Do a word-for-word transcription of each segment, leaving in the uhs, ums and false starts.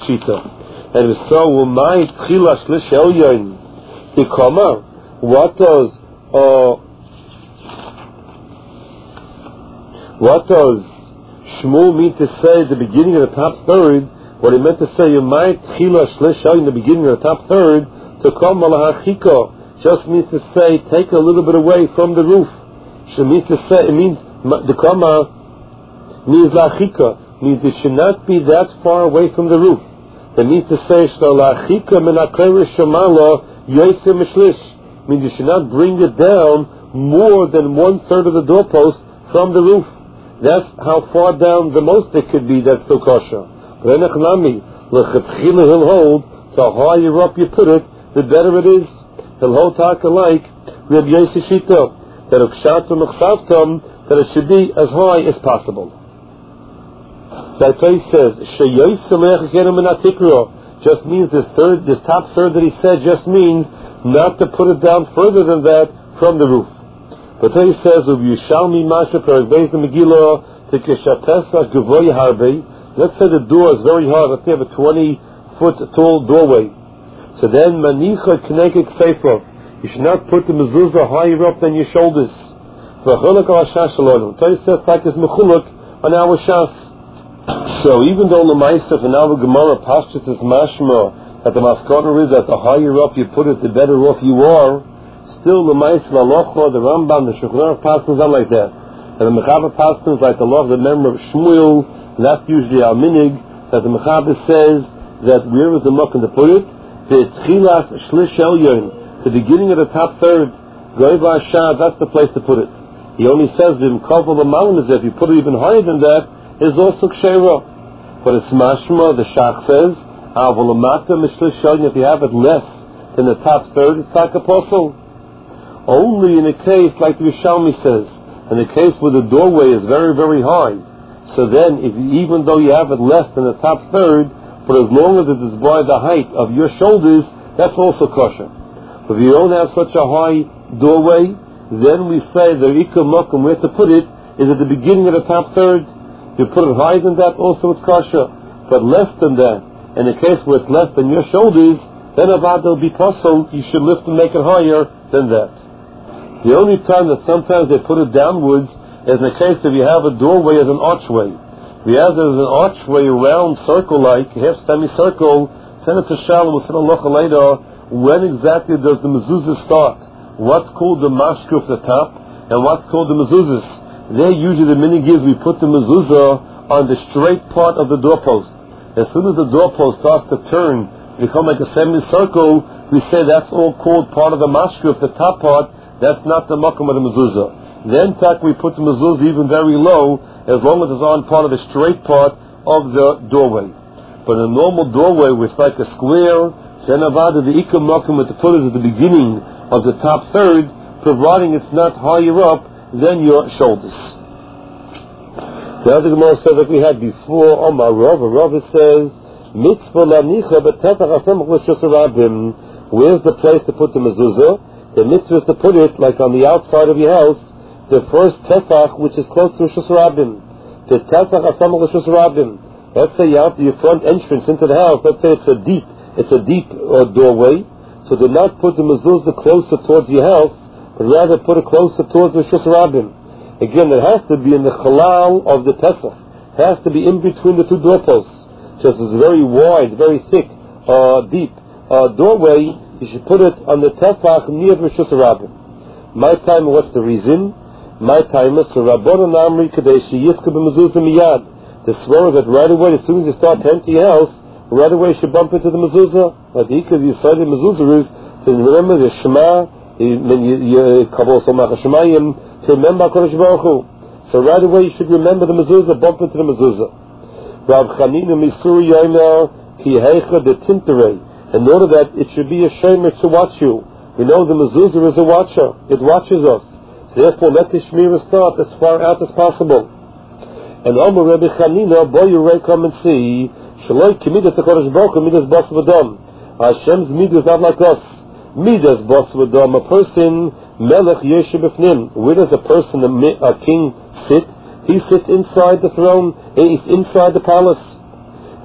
Shita. And so, Umay Tchila Shlish Elyon Tikoma. What does uh, what does Shmuel mean to say at the beginning of the top third? What he meant to say, Umay Tchila Shlish Elyon, in the beginning of the top third, Tikoma Lahachiko, just means to say take a little bit away from the roof. She means to say it means the Tikoma means Lahachika, means it should not be that far away from the roof. That means to say Shlachika Menakerish Shamala Yosem Mishlish, means you should not bring it down more than one third of the doorpost from the roof. That's how far down the most it could be. That's still kosher. But Enechnami Lechatchila he'll hold. The higher up you put it, the better it is. He'll hold taka like Reb Yossi Shita, that Ukshatum Ukshavtum, that it should be as high as possible. That's why he says just means this third, this top third that he said just means not to put it down further than that from the roof. But then he says of Yishalmi Masha Perek Megillah to Keshatesa Gavoy Harbe. Let's say the door is very hard. Let's say you have a twenty foot tall doorway. So then Manicha Knekek Sefer, you should not put the mezuzah higher up than your shoulders. So he says like this mechuluk on our shas. So even though Lamaisa for now Gemara Pashtus is mashma that the maskana is that the higher up you put it, the better off you are, still Lamaisa Lalocha, the Rambam, the Shulchan Aruch Pashtus are like that. And the Mechaber Pashtus like the law of the member of Shmuel, and that's usually our minig, that the Mechaber says that where is the muck to put it? The Tchilas Shlish Elyon, the beginning of the top third, Goiva Shah, that's the place to put it. He only says the Mkav of the mountain is if you put it even higher than that, is also kshera. But it's mashma, the Shach says, Avolamata Mishlish Elyon, if you have it less than the top third, it's like apostle. Only in a case like the Rishalmi says, in a case where the doorway is very, very high. So then, if you, even though you have it less than the top third, but as long as it is by the height of your shoulders, that's also kosher. But if you don't have such a high doorway, then we say the Ikka Mokum, where to put it, is at the beginning of the top third. You put it higher than that, also it's kosher. But less than that, in a case where it's less than your shoulders, then avad will be possible. You should lift and make it higher than that. The only time that sometimes they put it downwards is in the case if you have a doorway as an archway. If you have there's an archway, a round circle-like, half semicircle, send it to Shalom, we'll send a later. When exactly does the mezuzah start? What's called the mashkuf, the top, and what's called the mezuzahs? There usually the minig is we put the mezuzah on the straight part of the doorpost. As soon as the doorpost starts to turn, become like a semicircle, we say that's all called part of the mashkuf, the top part, that's not the makom of the mezuzah. Then tak we put the mezuzah even very low, as long as it's on part of the straight part of the doorway. But in a normal doorway where it's like a square, then avada the ikam makom to put it at the beginning of the top third, providing it's not higher up than your shoulders. The other Gemara says that we had before, Omar Rav, Rav says, Mitzvah lanicha b'tefach asamach l'shosarabim. Where's the place to put the mezuzah? The mitzvah is to put it like on the outside of your house, the first tefach which is close to shosarabim. The tefach asamach l'shosarabim. Let's say you have your front entrance into the house. Let's say it's a deep, it's a deep uh, doorway. So do not put the mezuzah closer towards your house, but rather put it closer towards the shosarabim. Again, it has to be in the chalal of the Pesach. It has to be in between the two doorposts. Just it's very wide, very thick, uh, deep uh, doorway. You should put it on the tefach near the shosarabim. My time, what's the reason? My time is so Rabbanan Amri Kadeshi Yifka b'mezuzah miyad. The swear that right away, as soon as you start to enter your house, right away you should bump into the mezuzah. Like the ikah you say the mezuzah is to remember the Shema, the Kabbalah Somach Shemayim, to remember HaKadosh Baruch Hu. So right away you should remember the mezuzah, bump into the mezuzah. Rav Chanina Misuri Yomer Ki Heicha de Tintere. In order that it should be a shamer to watch you. We know the mezuzah is a watcher. It watches us. So therefore let the Shmirah start as far out as possible. And Omer Rebbe Chanina, boy you may come and see, Shaloi Kimidas HaKadosh Baruch Hu, Midas Bas V'Dam. Hashem's Midas not like us. Midas Bas V'Dam, a person, Melech Yeshe B'Fnim. Where does a person, a, a king, sit? He sits inside the throne, he's inside the palace.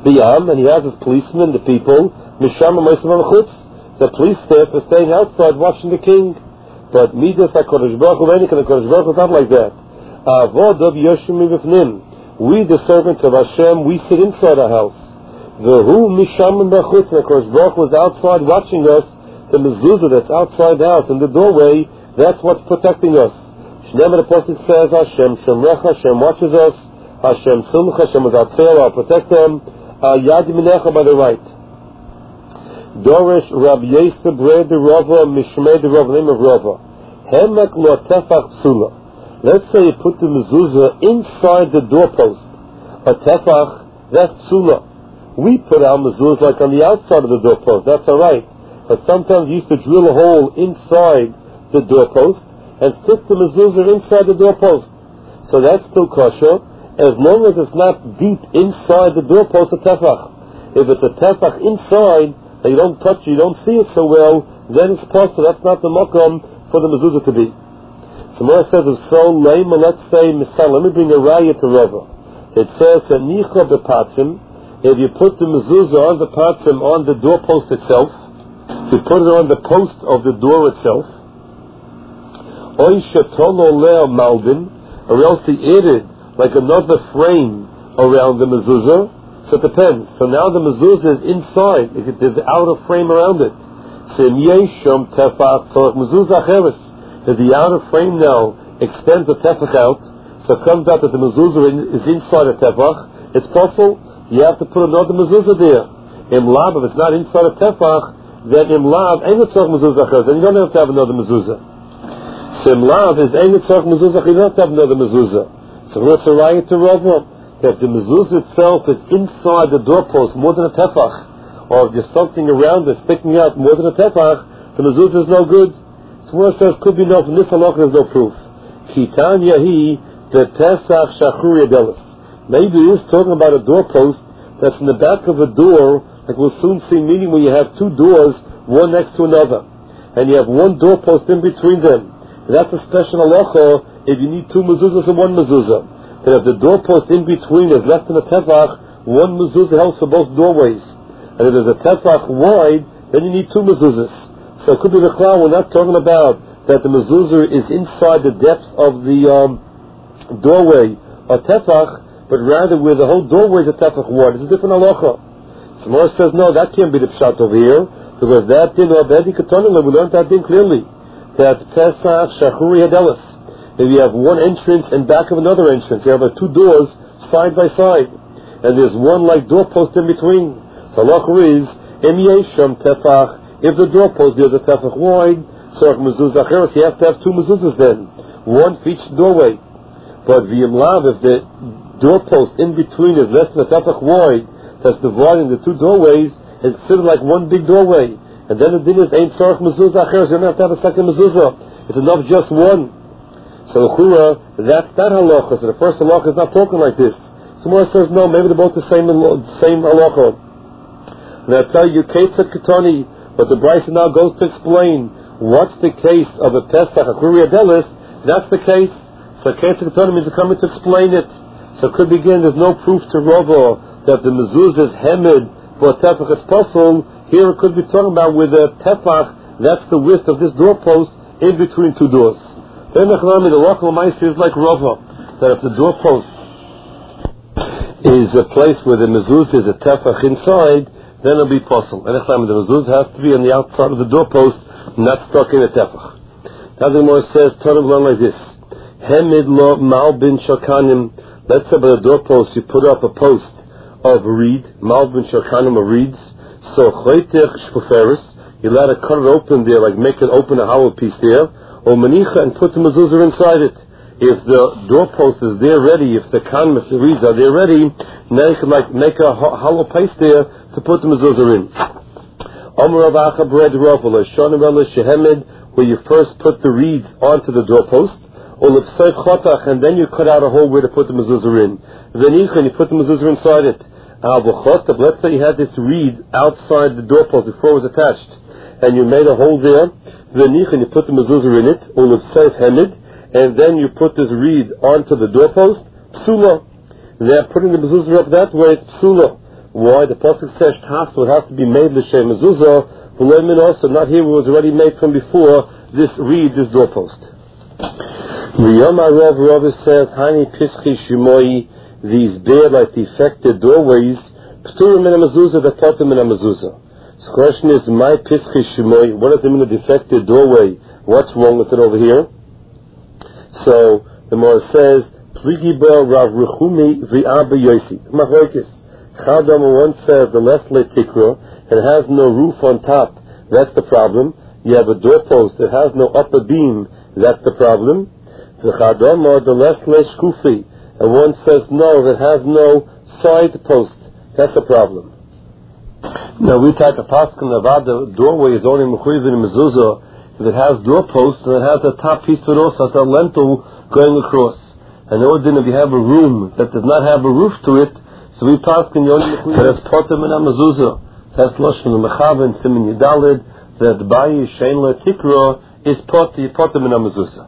Biyam, and he has his policemen, the people, Misham and Meisav Chutz. The police staff is staying outside watching the king. But Midas HaKadosh Baruch Hu Venik, and the Kadosh Baruch Hu is not like that. Avodav Yoshim Mivifnim. We, the servants of Hashem, we sit inside our house. V'hu Misham and Bachutz, and the Kadosh Baruch Hu is outside watching us. The mezuzah that's outside the house, in the doorway, that's what's protecting us. Shneimah, the Pasuk says, Hashem Shemrecha, Hashem watches us. Hashem Simcha, Hashem is our tzela, I'll protect them. Yad Minecha, by the right. Dorish Rab Yosef Bre de Rava Mishmei de Rava, name of Rava. Hemek lo tefach psula. Let's say you put the mezuzah inside the doorpost. A tefach, that's psula. We put our mezuzah like on the outside of the doorpost. That's all right. But sometimes you used to drill a hole inside the doorpost and stick the mezuzah inside the doorpost. So that's still kosher, as long as it's not deep inside the doorpost of tefach. If it's a tefach inside, and you don't touch it, you don't see it so well, then it's possible. That's not the makom for the mezuzah to be. So Mora says, if so, leima, let's say, misal, let me bring a raya to Rava. It says, nicha bepatzim, if you put the mezuzah on the patzim on the doorpost itself, you put it on the post of the door itself, oy shetolo leo maldin, or else he added like another frame around the mezuzah. So it depends. So now the mezuzah is inside. There's the outer frame around it. If the outer frame now extends the tefach out, so it comes out that the mezuzah is inside a tefach, it's possible you have to put another mezuzah there. Im lav, if it's not inside a tefach, then im lav ain't a tzorch mezuzah acher, then you don't have to have another mezuzah. So im lav is ain't a tzorch mezuzah, you don't have to have another mezuzah. So what's the raya to Rava? That the mezuzah itself is inside the doorpost more than a tefach, or if there's something around it sticking out more than a tefach, the mezuzah is no good. So one says could be no, from this halakha there's no proof. Kitan yahi the pesach shachur yadelis. Maybe it is talking about a doorpost that's in the back of a door, like we'll soon see, meaning when you have two doors, one next to another, and you have one doorpost in between them. And that's a special halacha if you need two mezuzahs and one mezuzah. That if the doorpost in between is less than a tefach, one mezuzah helps for both doorways. And if there's a tefach wide, then you need two mezuzahs. So it could be the cloud. We're not talking about that the mezuzah is inside the depths of the um, doorway or tefach, but rather where the whole doorway is a tefach wide. It's a different halacha. So Mora says, no, that can't be the pshat over here, because that din or bedi katonim, we learned that din clearly. That pesach shachuri hadelis. If you have one entrance and back of another entrance, you have uh, two doors side by side, and there's one like doorpost in between. So halacha is im yesham tefach. If the doorpost there's a tefach wide, so mezuzah acheres, you have to have two mezuzahs then, one for each doorway. But v'im lav, if the doorpost in between is less than a tefach wide, that's dividing the two doorways, it's considered like one big doorway. And then the din is ain't sarach mezuzah acheres, you don't have to have a second mezuzah. It's enough just one. So l'chura, that's that halacha. So the first halacha is not talking like this. So Mora says, no, maybe they're both the same same halacha. And I tell you, Ketzat Ketani, but the Brisa now goes to explain what's the case of a Pesach, a Churi Adelis. That's the case. So Ketzat Ketani means coming to explain it. So it could begin, there's no proof to Rava that the mezuzah is hemid for a tefach is possible. Here it could be talking about with a tefach, that's the width of this doorpost in between two doors. Then the local ma'aseh is like Rava, that if the doorpost is a place where the mezuzah is a tefach inside, then it'll be possible. And the mezuzah has to be on the outside of the doorpost, not stuck in a tefach. Now the Gemara says, Torah learn like this: Hemid lo malbin shakanim. Let's say by the doorpost you put up a post of reed, malbin shakanim of reeds. So choytech shpoferis, you let it cut it open there, like make it open a hollow piece there, or manicha, and put the mezuzah inside it. If the doorpost is there ready, if the kanim, if the reeds are there ready, now you can like make a hollow piece there to put the mezuzah in. Amar Rav Acha Bered Rava Shana Rela Shehemed, where you first put the reeds onto the doorpost, or l'fseif chotach, and then you cut out a hole where to put the mezuzah in. V'nicha, and you put the mezuzah inside it. Al b'chotav, let's say you had this reed outside the doorpost before it was attached, and you made a hole there. V'nicha, and you put the mezuzah in it, or l'fseif hemed, and then you put this reed onto the doorpost. Psula. They're putting the mezuzah up that way. It's psula. Why? The pasuk says tasu, it has to be made l'shem mezuzah. V'lo minos, so not here, it was already made from before this reed, this doorpost. V'yom harav, Rav says, hani pischi shimoi, these bare, like defected doorways, p'turim min ha-mezuzah, the potem min ha-mezuzah. So the question is, my pischi shimoi, what does it mean a defected doorway? What's wrong with it over here? So, the Gemara says, pligi ba Rav Rechumi v'Abba Yosi. Machlokes. Chadam one says the less letikra, it has no roof on top. That's the problem. You have a doorpost that has no upper beam. That's the problem. The Chadam the less leshkufi, and one says no, that has no side post. That's the problem. Now we take a pasuk about the doorway is only mechuyev in mezuzah if it has doorposts and it has a top piece to it also, a lentil going across. And no, then if you have a room that does not have a roof to it, so we pass in Yoni Mechuyev. That's potem min ha-mezuzah. That's Lashon Mechav and Simin Yudalid. That Bayi Shein Le Tikra is potem potem min ha-mezuzah.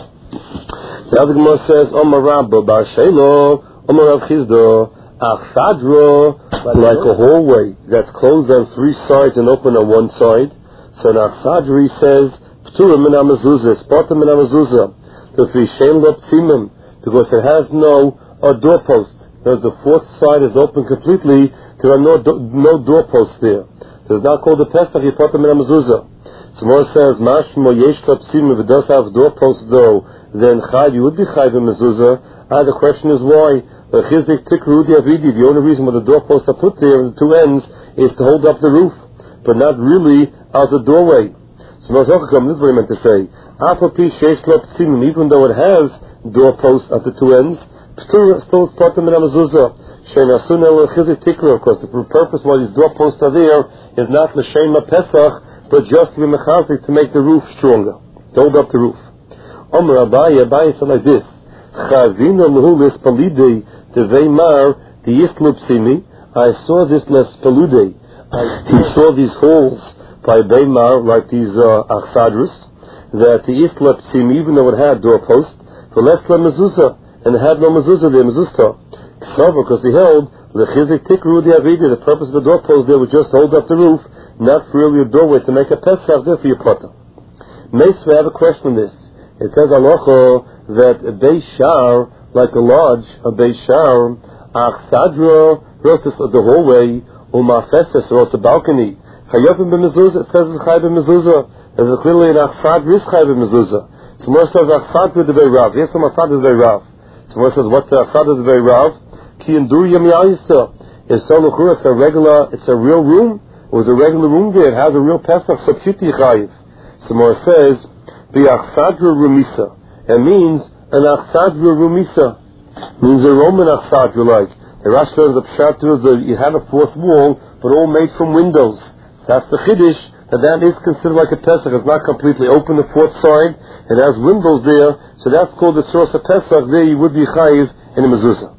The other Gemara says, Omar Rabba Bar Shelo, Omar Rav Chizdo, Achsadro, like a hallway that's closed on three sides and open on one side. So an Achsadri says, P'tura min ha-mezuzah, it's potem min ha-mezuzah. The three Shein Le P'tzimim, because it has no uh, doorpost. The fourth side is open completely. There are no do- no doorposts there. So it's not called the Pesach. You put them in a mezuzah. So Moshe says, "Mashmo yesh kapsim." If it does have doorposts, though, then chayv you would be chayv in mezuzah. Ah, the question is why? The chizik tikrudi avidi. The only reason why the doorposts are put there in the two ends is to hold up the roof, but not really as a doorway. So Moshe come. This is what he meant to say. Afapi shesh kapsim. Even though it has doorposts at the two ends, still is potem min ha-mezuzah. Shein asuna lechizik tikra, because the purpose why these doorposts are there is not l'shem ha-pesach, but just to be mechazik, to make the roof stronger, to hold up the roof. Omer Abaye, Abaye said like this: Chazina lehulis palidei deveimar diyislupsimi. I saw this les paludei. He saw these holes by Beimar, like these uh, achsadrus, that the islupsimi, even though it had doorposts, for less than mezuzah. And it had no mezuzah there, mezuzah. Because he held the chizik tikru the avidi. The purpose of the doorpost there was just to hold up the roof, not for really a doorway to make a pesach there for your potter. Meis, we have a question on this. It says alocho that a beis shar, like a lodge, a beis shar, achsadra, versus the hallway, umafestes, or a balcony. Chayovim b'mezuzah. It says it's chay b'mezuzah. There's a clearly an achsadra is chay b'mezuzah. So Moshe says achsadra the very rav. Yes, some achsadra the very rav. So Moshe says, what's the achad of the very rav? Ki endur yam yayisa. It's so luchur, it's a regular, it's a real room. It was a regular room there. It has a real pesach, so pshiti chayiv. So Moshe says, the achsadra rumisa. It means an achsadra rumisa. It means a Roman achsadra, like. The Rashi says the pshat is that you had a fourth wall, but all made from windows. That's the chiddush, that that is considered like a pesach. It's not completely open, the fourth side. It has windows there, so that's called the source of pesach. There you would be chayiv in a mezuzah.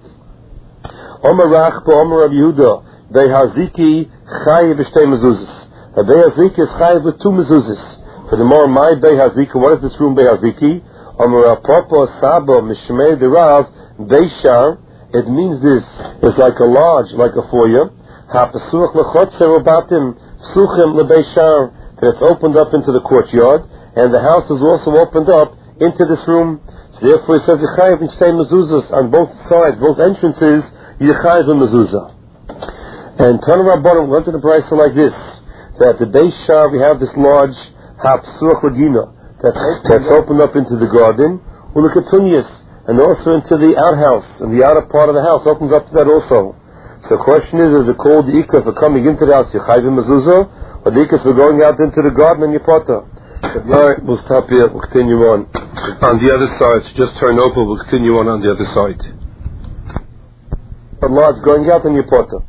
Omer Rachba, Omer Rav Yehuda, Behaziki chayiv b'shtei mezuzahs. A Behaziki is chayiv with two mezuzahs. For the more my Behaziki, what is this room Behaziki? Omer Papa Saba Mishmei Derav Beishar. It means this. It's like a lodge, like a foyer. Ha-pesuach l'chotzer ubatim suchem lebeishar. That it's opened up into the courtyard, and the house is also opened up into this room. So therefore, it says Yechayiv in shtei mezuzahs on both sides, both entrances. Yechayiv in mezuzah. And Tana Rabbanim went to the brayso like this: that the Beis Shar we have this large ha-pesuach l'gina that's, that's opened up into the garden, u'lekatunias, and also into the outhouse, and the outer part of the house opens up to that also. So the question is, is it called the ikah for coming into the house, Yechayiv in mezuzah, or the ikah for going out into the garden and Yipata? Alright, we'll stop here, we'll continue on. On the other side, so just turn over, we'll continue on on the other side. A lodge going out and Yipata.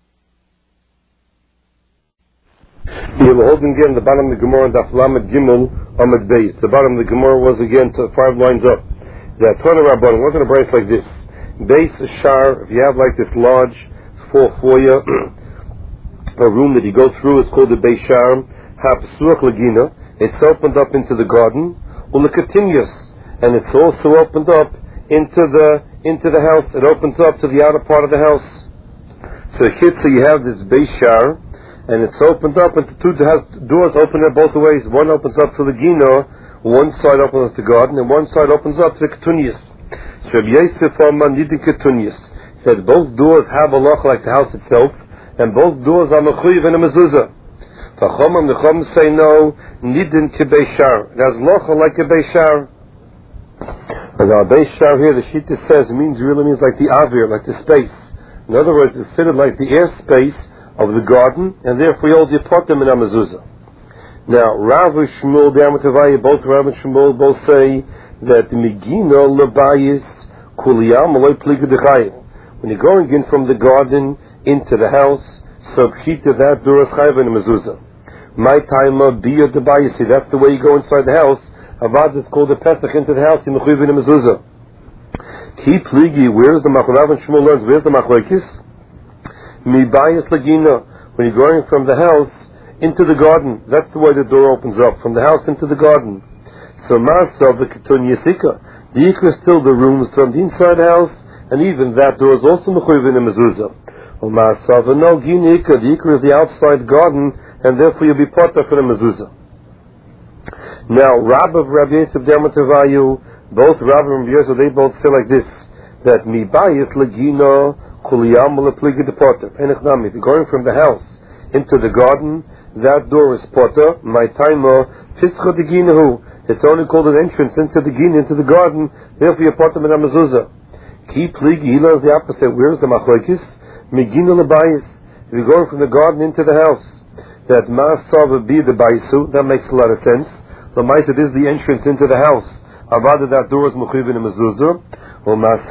You were holding again the bottom of the Gemara and Daf Lamed Gimel Amud Beis. The bottom of the Gemara was again to five lines up. The Tana Rabbanim, we're going to brace like this. Beis Shar, if you have like this large four foyer, a room that you go through, it's called the Beis Shar. Ha-pesuach l'gina, it's opened up into the garden. U'lekatinius, and it's also opened up into the into the house. It opens up to the outer part of the house. So here, so you have this Beis Shar, and it's opened up into two doors open up both ways. One opens up to the Gino, one side opens up to the garden, and one side opens up to the Ketunias. So Rabbi Yosef Amar Nidin Ketunias says both doors have a loch like the house itself, and both doors are mechuyev and a mezuzah. V'chomam the Chom say no, Nidin ke Beis Shar. It has loch like a Beis Shar. But our Beis Shar here, the Shita says, means really means like the avir, like the space. In other words, it's fitted like the air space of the garden, and therefore you hold your potem in a mezuzah. Now, Rav and Shmuel, the Amatavaya, both Rav and Shmuel both say that the Megino lebayis kuliyam aloi pliga dechayev. When you're going in from the garden into the house, so pshita that door is chayev in a mezuzah. My timer biya debayisi. That's the way you go inside the house. Avad is called the pesach into the house. You mechuyev in a mezuzah. Keep pligi. Where's the Rav and Shmuel learns? Where's the machlokes? Mi bayis lagina. When you're going from the house into the garden, that's the way the door opens up, from the house into the garden. So ma'asav v'ketun yisika. The ikra is still the rooms from the inside the house, and even that door is also mechuyev in a mezuzah. Or ma'asav no ginika. The ikra is the outside garden, and therefore you'll be potter for the mezuzah. Now, Rab of Rabbi Yosef Dermatavayu, both Rav and Rabbi Yosef, they both say like this, that mi bayis lagina kuliyam lepliga de potter. Enechnami, if you're going from the house into the garden, that door is potter. My timer pischa de ginahu. It's only called an entrance into the gina, into the garden. Therefore, you're potter min mezuzah. Ki pligi, he learns the opposite. Where's the machlokes? Mi gina lebayis. If you're going from the garden into the house, that ma'asav be the bayisu. That makes a lot of sense. The ma'asav is the entrance into the house. Avada, that door is mechuyev in a mezuzah. Or